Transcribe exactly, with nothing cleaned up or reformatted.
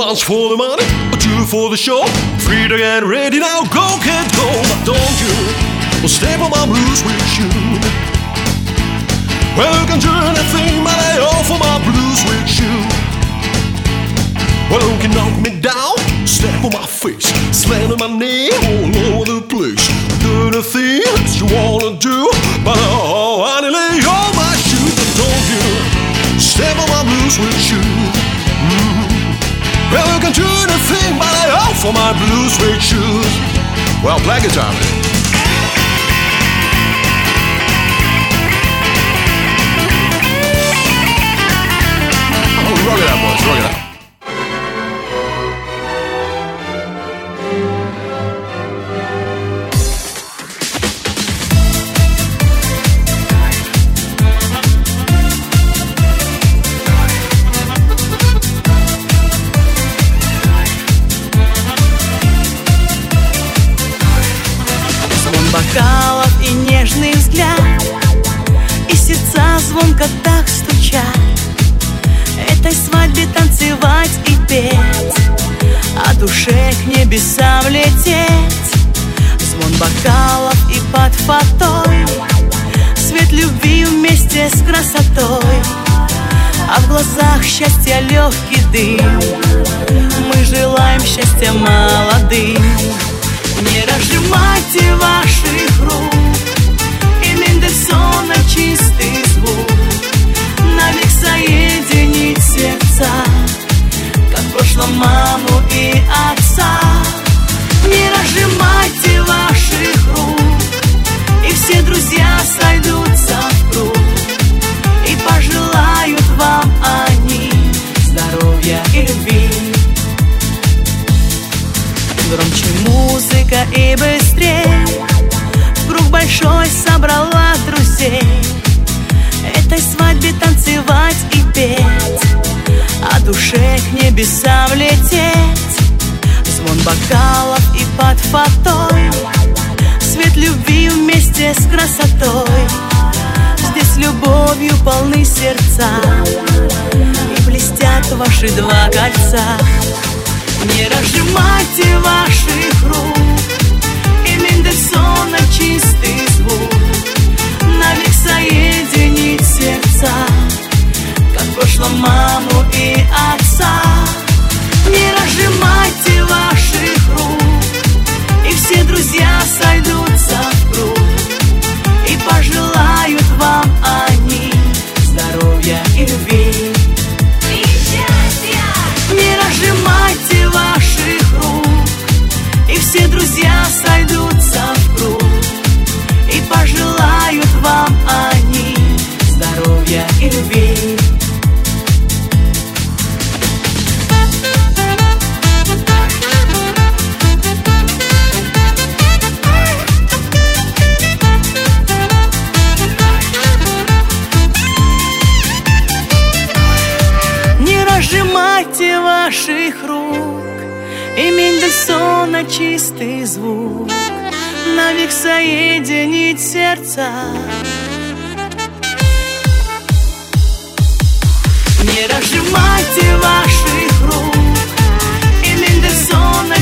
Once for the money, two for the show. Three to get ready now, go, can't go. But don't you step on my blues with you. Well, you can do anything, but I offer my blues with you. Well, you can knock me down, step on my face, slam on my knee all over the place. Do the things you wanna do, but oh, I lay all my shoes. But don't you step on my blues with you. Mm-hmm. Well, you can do anything, but I offer my blues with you. Well, play guitar, man. Rock it out, boys, rock it out. Звон бокалов и нежный взгляд, и сердца звонко так стучат. Этой свадьбе танцевать и петь, а душе к небесам лететь. Звон бокалов и под фатой, свет любви вместе с красотой, а в глазах счастья легкий дым. Мы желаем счастья молодым. Не разжимайте ваших рук, и Мендельсона чистый звук навек соединить сердца, как в прошлом маму и отца. Не разжимайте ваших рук, и все друзья сойдутся в круг, и пожелают вам они здоровья и любви. Громче музыка и быстрей, круг большой собрала друзей. Этой свадьбе танцевать и петь, а душе к небесам лететь. Звон бокалов и под фатой, свет любви вместе с красотой. Здесь любовью полны сердца, и блестят ваши два кольца. Не разжимайте ваших рук, и Мендельсона чистый звук навек соединить сердца, как в прошлом маму и отца. Не разжимайте ваших рук, и все друзья сойдутся в круг, и пожелают вам они здоровья и любви. Не разжимайте ваших рук, и все друзья сойдутся в круг, и пожелают вам они здоровья и любви. Не разжимайте ваших рук, и Мендельсона чистый звук навек соединить сердца. Не разжимайте ваших рук, и Мендельсона